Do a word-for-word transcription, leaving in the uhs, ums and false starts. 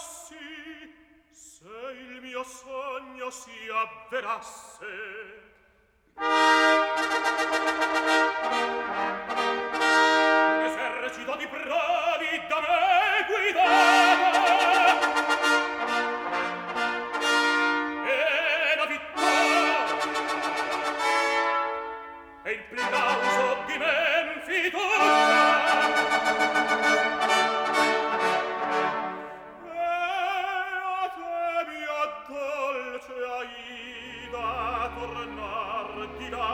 sì, se il mio sogno si avverasse. Un esercito di bravi da me guidato e la vittoria e il plauso di men fiducia e a te mia dolce Aida tornar di là